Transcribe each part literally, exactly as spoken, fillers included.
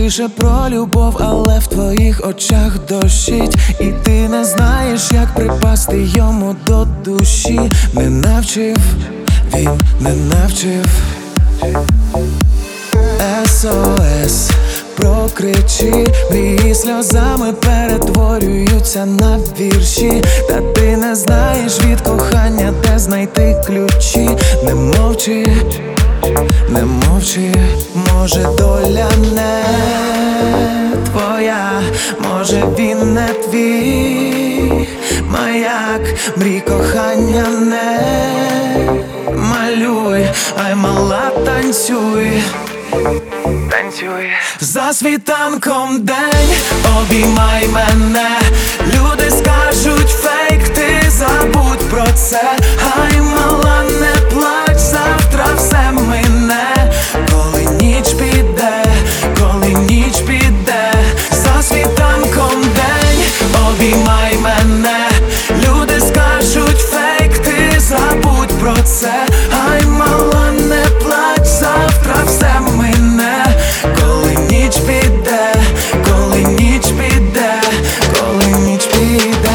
пише про любов, але в твоїх очах дощить, і ти не знаєш, як припасти йому до душі. Не навчив, він не навчив. ес о ес, прокричи, мрії сльозами перетворюються на вірші. Та ти не знаєш від кохання, де знайти ключі. Не мовчи, не мовчи, може доля не твоя, може він не твій маяк. Мрій кохання не малюй, ай мала танцюй, танцюй. За світанком день, обіймай мене. Люди скажуть фейк, ти забудь про це. Ай мала, не плач, завтра все мине. Коли ніч піде, коли ніч піде. За світанком день, обіймай мене. Люди скажуть фейк, ти забудь про це. Ай мала, не плач, завтра все мине. Коли ніч піде, коли ніч піде, коли ніч піде.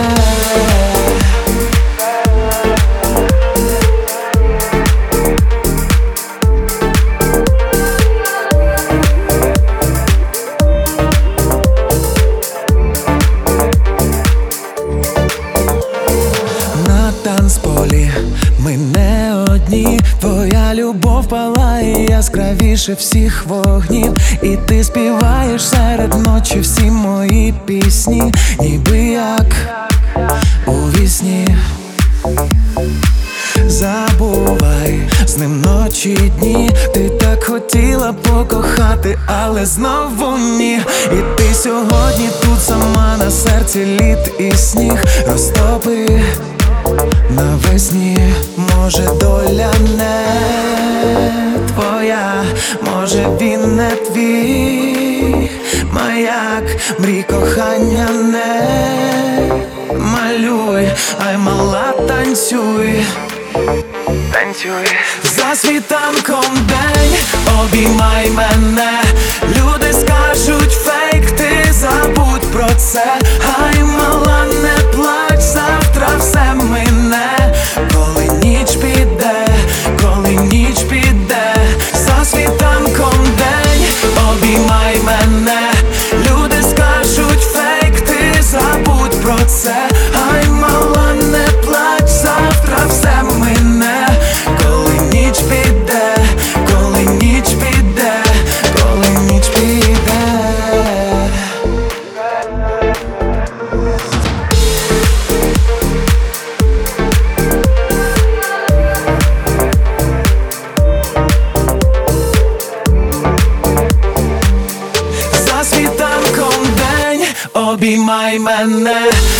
На танцполі ми не одні. Твоя любов палає яскравіше всіх вогнів, і ти співаєш серед ночі всі мої пісні, ніби як у вісні. Забувай, з ним ночі й дні. Ти так хотіла покохати, але знову ні. І ти сьогодні тут сама, на серці лід і сніг. Розтопи навесні, може доля не твоя, може він не твій маяк. Мрій кохання не малюй, ай мала танцюй, танцюй. За світанком день, обіймай мене. Люди скажуть фейк, ти забудь про це. Ай мала, не плач, завтра все мине. Коли ніч піде, коли ніч піде. За світанком день, обіймай мене. Люди скажуть фейк, ти забудь про це. Ай мала, не плач, завтра все мине. Коли ніч піде, коли ніч піде, коли ніч піде. За світанком день, обіймай мене.